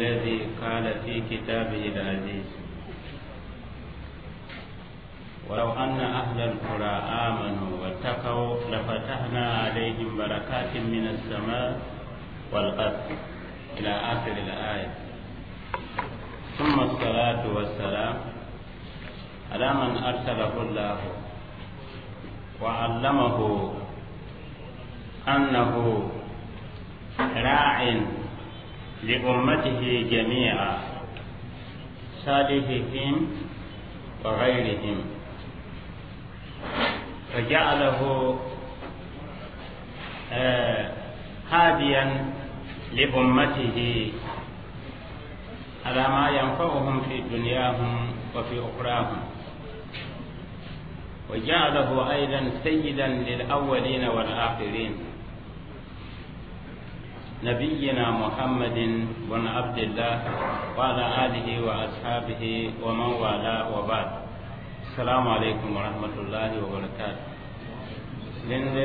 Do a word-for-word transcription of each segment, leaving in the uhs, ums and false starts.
الذي قال في كتابه العزيز ولو أن أهل القرى آمنوا واتقوا لفتحنا عليهم بركات من السماء والأرض إلى آخر الآية. ثم الصلاة والسلام على من أرسله الله وعلمه أنه راع لأمته جميعا صالحهم وغيرهم، فجعله آه هاديا لأمته على ما ينفعهم في دنياهم وفي أخراهم، وجعله أيضا سيدا للأولين والآخرين نبينا محمد بن عبد الله وعلى آله وأصحابه ومن والاه وبعد. السلام عليكم ورحمة الله وبركاته. لند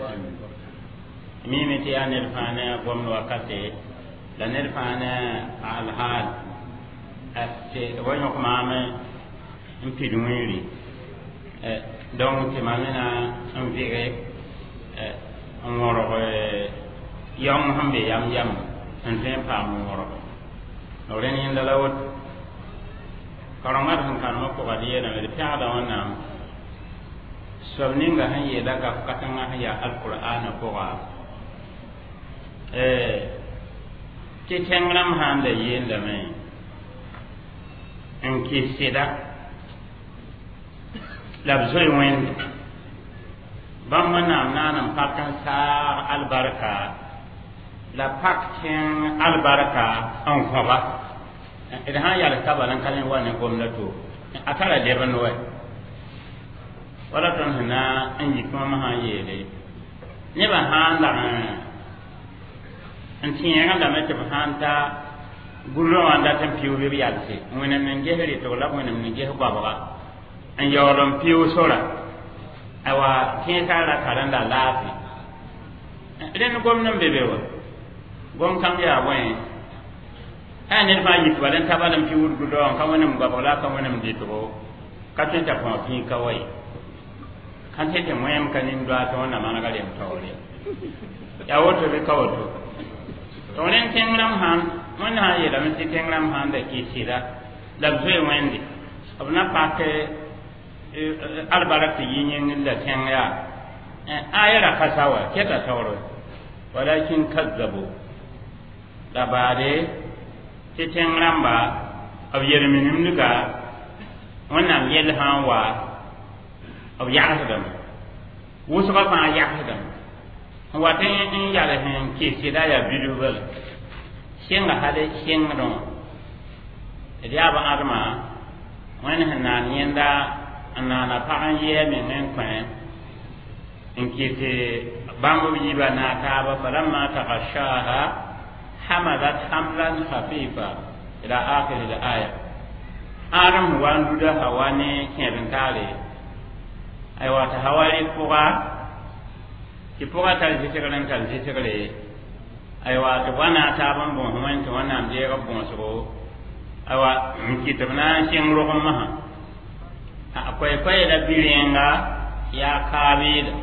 ميمتي أن الفانا قم وقتي لن الفانا الحال أتي وينك مامي مفيدويري donc timamina en vire euh on woro yom hambe yam yam en fin pa mo woro no ren yin da lawot karangat han kan mo ko gadiye na le taada wana somninga han ye daga katanga ya alqur'ana ko ga eh ti tengram han da yin da me en ki sida la bzoy wen bam manam nanam pakan sa albarka la pakken albarka an kwaba idan ha ya da tabalan kalin wannan gwamnato akara da ban wai wala ton hana an yi kuma ma yele ne ba han da an tin ya da mata ba han ta gurro anda tan piu bi yalse mun nan gehri to la mun nan gehri baba ba an yawon fiye sora awa kin tara karan da lafi idan gwamnan bebewa gwam kan ya wani ha ne fa yi tuwalan tabalan fiye wudu don kan wani mugabala kan wani mdito katin ta kuma fi kawai kan sai ta moyam kanin da ta wannan mana gare mu tawore ya wato be kawato to ne kin ram han mun ha yi da mun kin ram han da ke sira da zai wandi abuna pake albaraka yin la tanga ayara kasawa keta tawro walakin kazzabu labare teten ramba ab yerminim nuka wannan yelhan wa ab yahdam wusuba fa yahdam wata in yala hen ke sida ya bidubal shenga hade shenga don ya ba adama wannan nan yanda anana pagan ye men en kwen inkite bambu yiba na taaba falamma taghashaha hamalat hamlan khafifa ila akhir al-aya aram wandu da hawane keben tale ay wata hawari fuga ki fuga tal ji tigalan tal ji tigale ay wata wana taban bon human to wana amje ga bon so ay wa inkite bana shin rohon maha akwai kwai da birenga ya kabida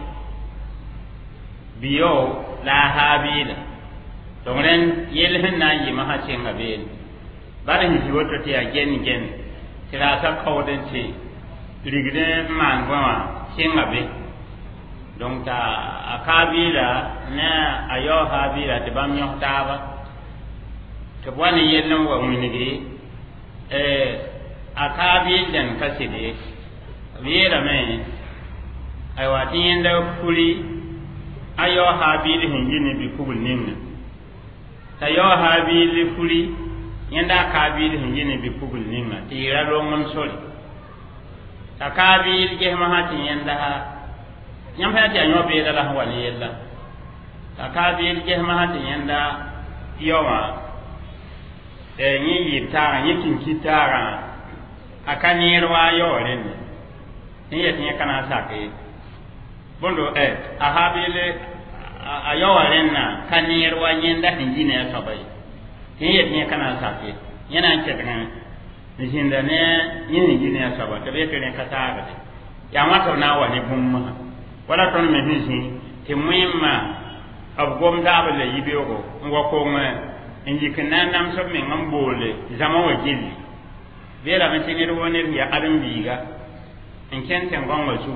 biyo la habida tongren yelhen na yi maha chenga bel barin ji woto ti again again tira ta kawden ci rigde man gwa chenga be donc ta akabila na ayo habila te bam yo taba to wani yellen wa munigi eh akabil dan kaside wiera me ay wati yenda kuli ayo habil hingini bi kubul ninna tayo habil kuli yenda kabil hingini bi kubul ninna tira rongon soli takabil je mahati yenda nyam hati anyo be da wali yella takabil je mahati yenda yoma e nyi yitara nyi kinkitara akanirwa yoren ni yetinya kana sake bondo eh ahabile ayoren na kanirwa nyenda hinjine ya sabai yin yet ne kana safe yana ke daga jinda ne yin gine ya saba ta be kene ka ta ga ya mata na wa ne bumma wala ton me hin ti muimma ab gom da ba le yibe ko ngo ko ma inji kana nam so me ngam bole zama wa jilli be la men tinir wonir ya adam biga in ken ten gon wa su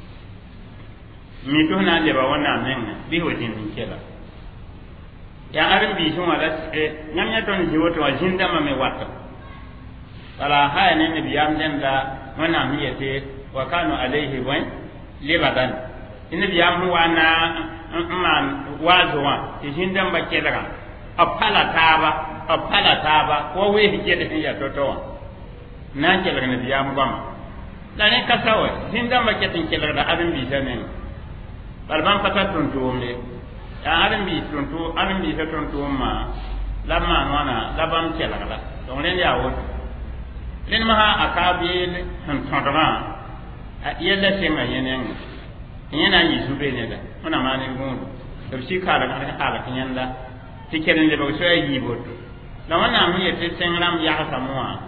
mi to na le ba wana men bi ho jin in kela ya adam bi sun wala nyam nya ton ji woto wa jinda ma me watta wala haya ne ne biyam den da wana mi yete wa kanu alaihi wa libadan inna biyam wana man wazuwa jinda ba ke daga apala taba apala taba ko we hije da ya toto na ke daga ne biyam gama da ne kasawa jinda ba ke tin ke daga adam bi sanen balban fata tun tuwomle ya adam bi tun tu adam bi tun tuwoma lamma wana labam ke daga don ne ya wo len ma akabil han tondama yella sema yenen yena yi sube ne da ona ma ne gun to shi ka da ala kinyanda tikerin da ba so yi boto da wannan mu yete sengram ya samuwa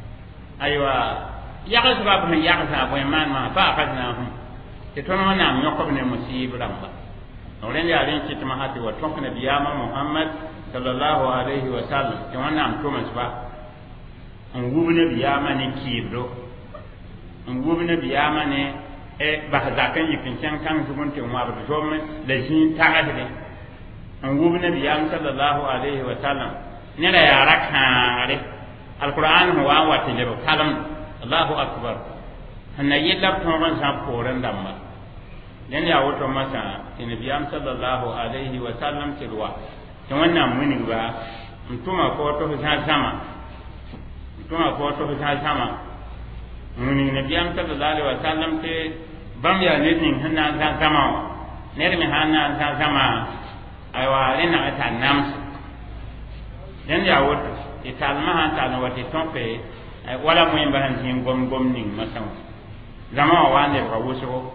aywa ya ka ba ba ya ka ba man ma ba ka na hu te to na na nyoko ne musib ramba no len ya len kitma hati wa tonka ne biyama muhammad sallallahu alaihi wa sallam to wannan to mas ba an wubne biyama ne kibro an wubne biyama ne e ba zakan yikin kan kan zubun te wa ba to me da shi ta ga de an wubne biyama sallallahu alaihi wa sallam ne da ya rakare alquran huwa wa tijabu kalam allahu akbar hanna yilla to man sa poran damma ne ya wato masa ne biyama sallallahu alaihi wa sallam tilwa to wannan muni ba mutuma ko to sama tuma ko to ta sama muni nabiyam sallallahu alaihi wasallam te bam ya ne nin hanna ta sama ne mi hanna ta sama aywa rena ta nam den ya wot ital ma han ta no wati tompe wala mo yamba han tin gom gom nin masan zama wa ne ba wuso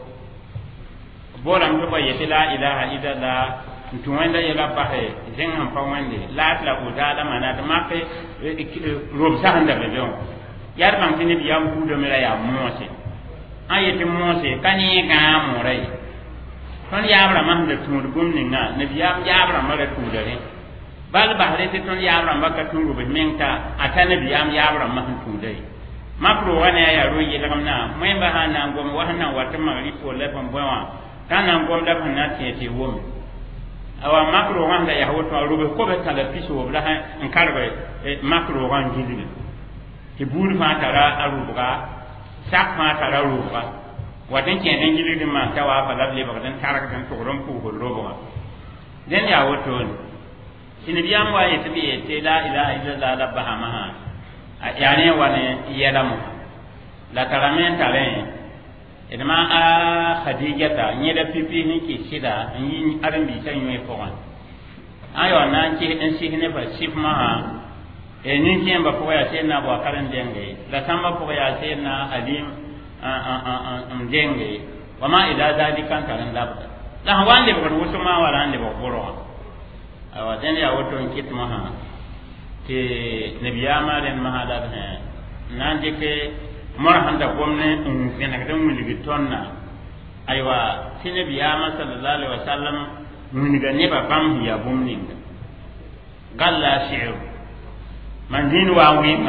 bolam to ba yati la ilaha illallah tuwanda yela bahe zen han pa wande la la udala manata mape rob sahanda be don yar man tini biyam ku do mera ya mose ayati mose kani ga morai ton yabra man da tumur gumninga ne biyam yabra mara tudare bal bahre te ton yabra mbaka turu be menka atana biyam yabra man tudai makro wana ya ro yi lagamna memba hana ngom wahana watama ripo lepan bwa kana ngom da na tiete womi awa makro wanda ya hoto rube ko be tala piso bla ha en karbe makro wan gidi ti buri fa tara aruba sak ma tara aruba wadin ke den gidi ma tawa fa lable ba den taraka den to ron ko robo den ya hoto ini biyam wa yete bi te la ilaha illallah la bahama yani wane yelamu la karamen tare edema a khadijata nyeda pipi ni ki sida yi aran bi tan yoy fowan ayo nan ki en si ne ba sifma ha e ni ki en ba ko ya se na ba karan denge la samba ko ya se na alim a a a am denge wama ila zalika kan labda la wande ba ko so ma wala ande ba boro awa den ya woto kitma ha te nabiyama den mahada ha nan de ke mara handa gomne en nagdan mun ligi tonna aywa sine biyama sallallahu alaihi wasallam mun ga ne ba bam ya bomnin galla shi'r man din wa winga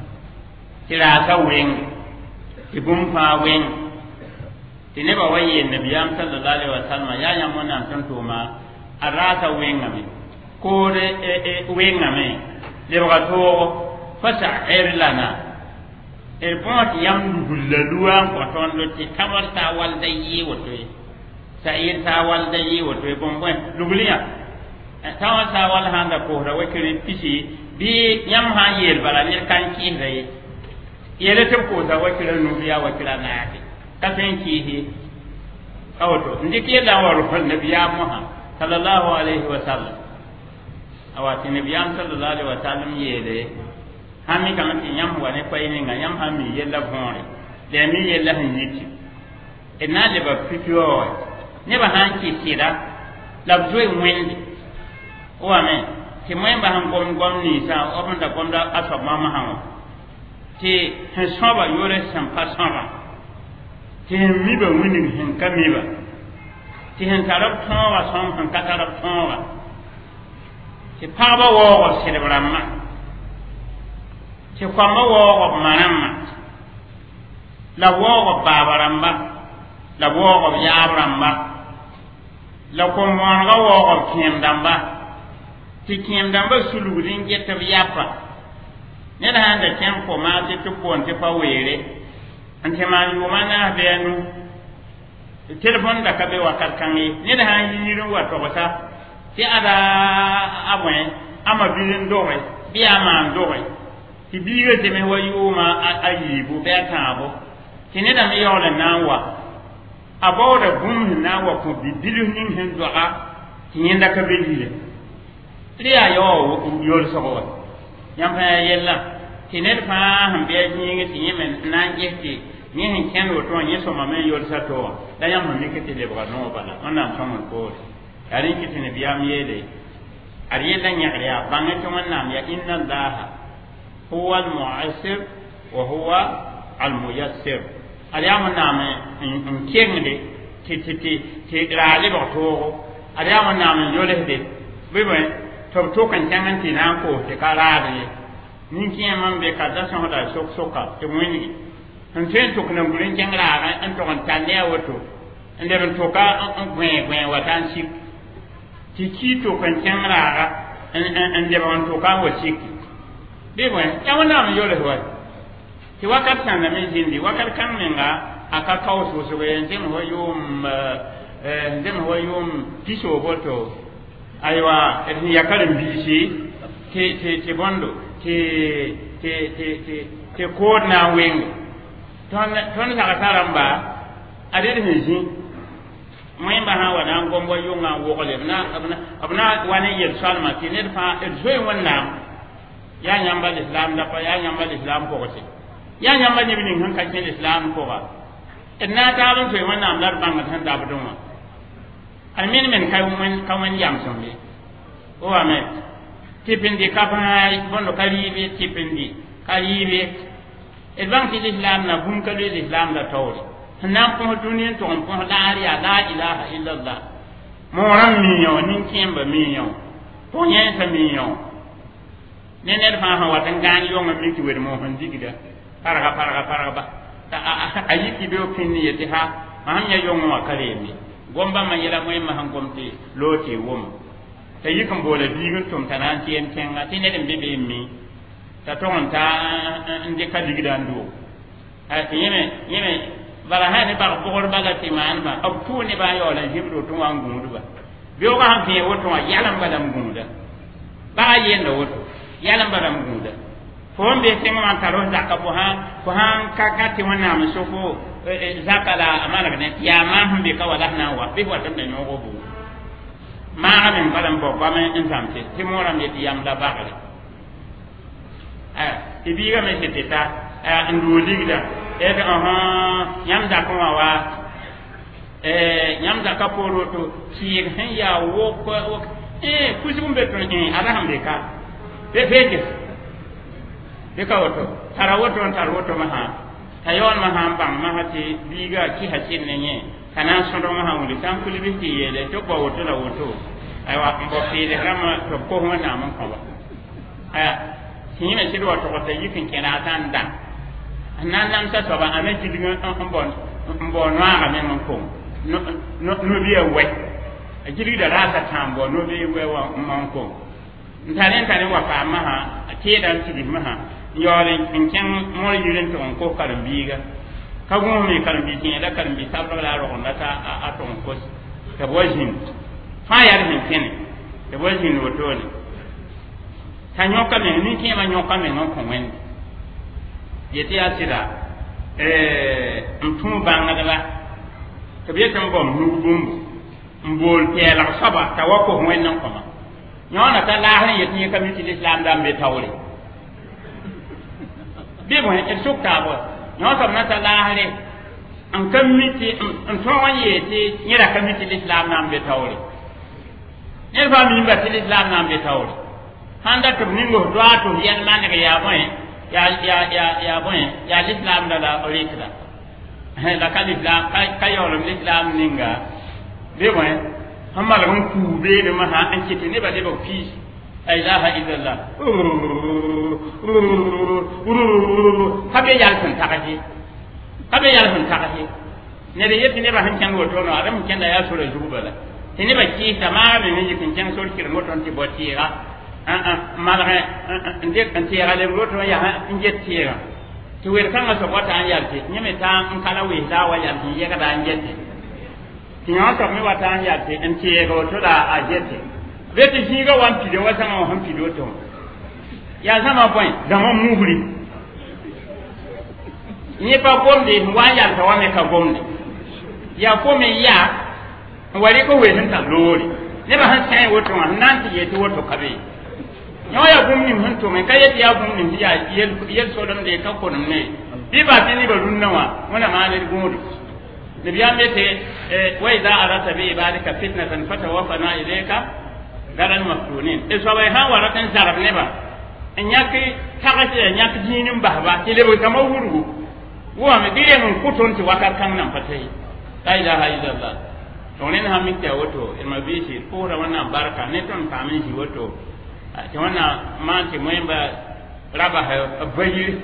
tira ka wen ibum fa wen tine ba waye nabiyam sallallahu alaihi wasallam ya ya mun nan tan to ma arata wenga me ko de e wenga me le ba to fa sa'ir lana el point yam bulalua ko ton do ti kamar ta wal dayi woto sayir ta wal dayi woto bon bon luguliya ta ta wal handa ko ra wakiri pisi bi yam ha yel bala ni kan ki dai yele te ko ta wakira nu biya wakira na ati ka sen ki hi awto ndike da waru fal nabiya muhammad sallallahu alaihi wasallam awati nabiya sallallahu alaihi wasallam yele hami kan ti nyam wane pay ni nga nyam hami yella bonre de mi yella hanjiti e na le ba fitio ne ba han ki tira la joy wendi o amen ti moy ba han gom gom ni sa o da gom da aso mama han ti han soba yore sam pasara ti mi ba wini hen kamiba ti hen tarab tawa som han katarab tawa ti paba wo wo celebramma ti kwamba wo wo manamma la wo wo babaramba la wo wo yabramba la ko mon ga wo wo kiem damba ti kiem damba sulugin getta yapa ne da handa kem ko ma ti to kon ti pa were ante ma yu mana benu telefon da ka be wakal kangi ne da han yiru wa to ta ti ada abwen ama bilin dowe bi ama dowe ti biwe te me wa yu ma ayibu be taabo ti ne da me yola nanwa aboda gum na wa ko bibilu nin hen doa ti yenda ka belile triya yo yo so ko yam fa yella ti ne fa han be ni ti yemen nan jeti ni hen ken wo to ni so ma me yo sa to da yam me ke te le bra no bala ona so mon ko ari ki ne biam yede ari yella nya ya bangi to man ya inna allah huwa al mu'assir wa huwa al muyassir ari am name in kengde ti ti ti ti rale ba to ari am name yo le de be be to to kan tangan ti na ko te kala de ni ki man be ka da so da sok soka te muni an ten to kan gurin jangla an to kan tande wato ande ban to ka an gwe gwe watan shi ti ki to kan jangla an an de ban to ka wasi be be ya wana am yo le wa ti wakat tan na me jindi wakat kan menga aka kaw so so be ndem ho yum eh ndem ho yum piso boto aywa en yakarin bishi te te te bondo te te te te te ko na wing ton ton saka taramba ade de ji moy ba ha wana gombo yunga wo ko le na abna abna wani yel salma ti ne fa e zoy wonna ya nyamba islam da pa ya nyamba islam ko ko ti ya nyamba ni bin han ka ti islam ko ba na ta ban to wonna am lar banga tan da buduma almin men kay mun kawan yam sombe o amet tipindi kapai bondo kalibe tipindi kalibe e banki l'islam na bun kali l'islam la tawri nan ko dunin to ko la la ilaha illa allah mo ram mi yo nin kimba mi yo to nyen ta mi yo nenen fa ha watan gan yo ngam mi wer mo han digida paraga paraga paraga ba ayiki be opini yeti ha mahanya yo ngwa kale mi gomba ma yela moy ma han gomti loti wom ta yikan bola digin tum tanan tien tenga tineden bebe mi ta ton ta inde ka digida ndo a tiyeme yeme bala hani ba ko gor baga timan ba ab tu ne ba yo la hibro to wangu ba biyo ka han fiye woto yalam badam gunda ba yenda woto yalam badam gunda fo mbe tenga man taro zakka bo ha ko han ka ka ti wana am sofo zakala amana ne ya ma humbe ka wala na wa be wata ne nyogo bu ma amen badam bo ba men insamte ti mora me ti yam la bakale ah ibiga me seteta ah nduligda e da aha yam da ko wa eh yam da ka polo to si hen ya wo ko eh kusum be to ni alhamdulillah be fege be ka woto tara woto tara woto ma ha tayon ma ha bang ma hati biga ki hasin ne nye kana sondo ma ha wuli tan kuli bi ki yele to ko woto la woto ay wa ko fi de rama to ko ho na mon ko ba aya tinyi me sido to ko te yikin kena tan dan nan nan sa so ba ame ti dinga on bon bon wa ga men mon ko no no no bi ewe a jiri da rasa tambo no bi ewe wa mon ko ntane ntane wa fa ma ha ke dan ti ma ha yore in ken mo yiren to ko karam biga ka go me karam bi tin da karam bi sabra la ro na ta a to ko ta wajin fa ya rin ken ta wajin woto ne ta nyoka me ni ke ma nyoka me no ko wen yeti asira eh mtum banga da ba to biye tan bom nu bumbu mbol pela saba ta wako wen nan ko ma nyona ta la han yeti ka mi ti islam da be tawri bi mo en sukta bo nyona na ta la hare an kan mi ti an to wan yeti nyira ka mi ti islam na be tawri ne fa mi ba ti islam na be tawri handa to ningo doa to yan man ga ya boy ya ya ya ya boy ya islam da la orikda la kan islam kay kayolum islam ninga be boy hamma la ku be de ma ha an kiti ne ba de ba fi la ilaha illallah habe yal sun takati habe yal sun takati ne de yetti ne ba han kan woto no adam ken da ya sura zubala tini ba ki tamame ne jikin kan sor kir moton ti botira a a malare inde kan ti ya le roto ya ha inje tira to wer kan so wata an yarti nyeme ta an kala we da wa yarti ye ka da an jette tinyo to me wata an yarti an ti ye go to da a jette beti shi ga wan ti de wasa ma han ti do to ya sama point da mo mugri ni pa gomde wa yarta wa me ka gomde ya ko me ya wari ko we nan ta lori ne ba han sai woto man nan ti yeti woto kabe nyo ya gum ni hun to me kayeti ya gum ni ya yel yel so don de ka ko ne bi ba ti ni ba dun nawa wana ma ne gudu ne biya mete e wa idha arata bi ibadika fitnatan fatawaffana ilayka garan maftunin e so bai han wara kan zarab ne ba anyaki tagati anyaki jinin ba ba ti le ka mawuru wa me dire mun kuton ti wakar kan nan fatai la ilaha illallah tonen ha mikke woto e mabisi pura wana baraka ne ton kamin shi woto ti wana manti moyemba raba ha bayi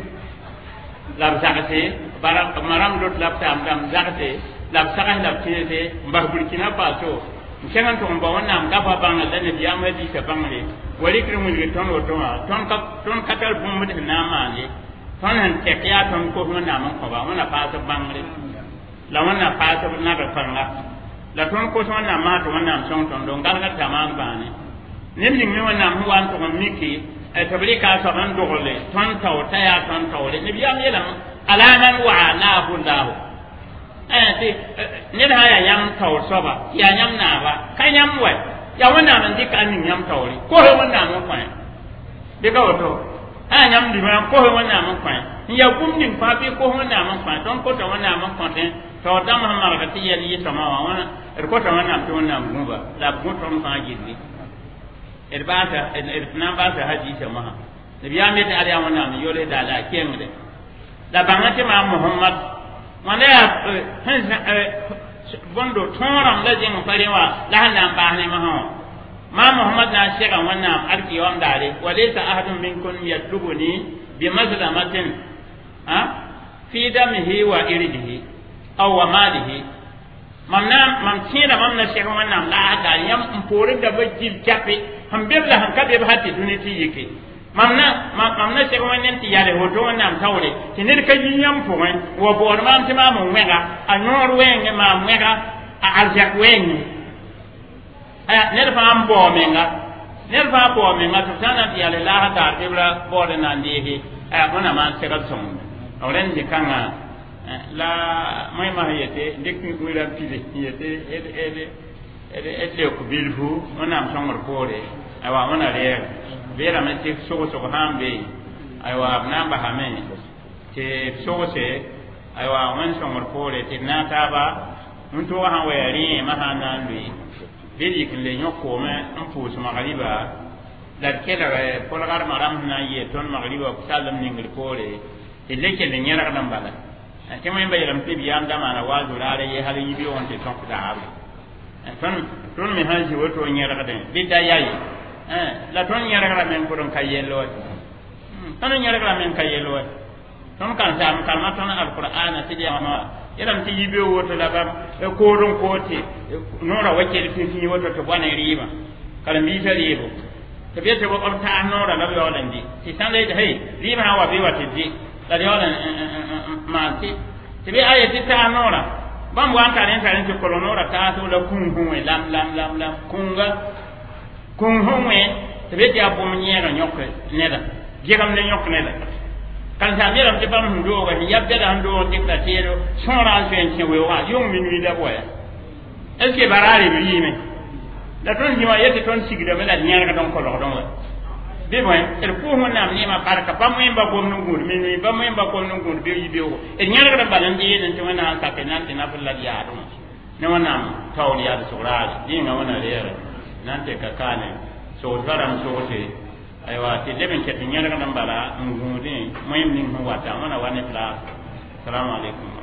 lab zakate bara maram dot lab tam tam zakate lab sakan lab tete mba burkina faso kengan to mba wana ngafa banga dane biya madi ka bangale wali krimu ni ton woto ton ka ton katal bum mede na mane ton han tekya ton ko wana man ko ba wana faso bangale la wana faso na ka fanga la ton ko son na ma to wana son ton don galga tamam bane nem ni mi wana mu wan to miki e tabrika so ban dogole ton taw taya ton tawle ni biya mi la alaman wa la hullahu eh ti ne da ya yam taw soba ya nyam na ba kai nyam wa ya wana man dika ni nyam tawle ko he wana mo kwa de ka woto ha nyam di ma ko he wana mo kwa ya gum ni fa bi ko wana mo kwa ton ko to wana mo kwa to dam ha mara ti yeli to ma wana er ko to wana to wana ngumba la bu to ma jiddi er baata er na baata haji sama nabi ya ta ari wana mi yole da la kengde da bangate ma muhammad wana ya hansa bondo toram da jeng parewa la na ba ne ma ha ma muhammad na shega wannan arki wan dare walaysa ahadun minkum yatlubuni bi mazlamatin ha fi damihi wa irdihi aw wa malihi mamna mam tira mamna shega wannan la da yam mpore da bajil kape hambebla hankabe bahati duniti yake mamna mamna shega wannan ti yare hoto wannan tawre tinir ka yinyam po wen wo bor mam tima mo wega anor wen ma wega aljak wen aya ner fa am bo menga ner fa bo menga to sana ti yare la da debla bor na ndihi aya mona man shega son awren je kanga la mai ma yete dekni wira pile yete ede ede ede ede ko bilhu onam songor pore aywa ona re vera men te so so hambe aywa namba hame te so se aywa man songor pore te nata ba munto ha wayari ma hanan lui bidi kin le nyoko me ampu so magariba la kela pola gar maram na ye ton magariba ko salam ningir pore te leke le nyara kadam bala kema yamba yaram tibi yanda mana wazo rare ye hali yibi on te ton da haru ton ton mi hanji woto nyara kaden bidda yayi eh la ton nyara kala men ko don kayelo ton nyara kala men kayelo ton kan sa am kalma ton alquran ti ya ma yaram ti yibi woto la bam e ko don ko te nora wacce ti fi woto to bana riba kala mi ta ribo to biete wo on ta nora la yo landi ti sande hey riba wa bi wati di la yola manti tibi ayati ta nora bam wan karen karen to kolonora ta to la kunhunwe lam lam lam lam kunga kunhunwe tibi ti abu mnyera nyoke neda jegam ne nyoke neda kan sa biram ti bam ndo wa yabbe da ndo dikta tero sora sen che we wa yong minui da boya eske barari bi yime da ton jiwa yete ton sigida mela nyara ka don kolo don wa be boy er ko mo nam ni ma baraka ba mo yamba ko nungur mi ni ba mo yamba ko nungur be yibe o e nyara ga balan di yen to wana ka ke nan tina fulla ya do ne wana tawli ya surali ni nga wana lere nan te ka kane so garam so te aywa tɩ leb n ket n yẽrgd n bala n gũudẽ moẽm ning sẽn wata wãna wa ne fla. Assalamu alaikum.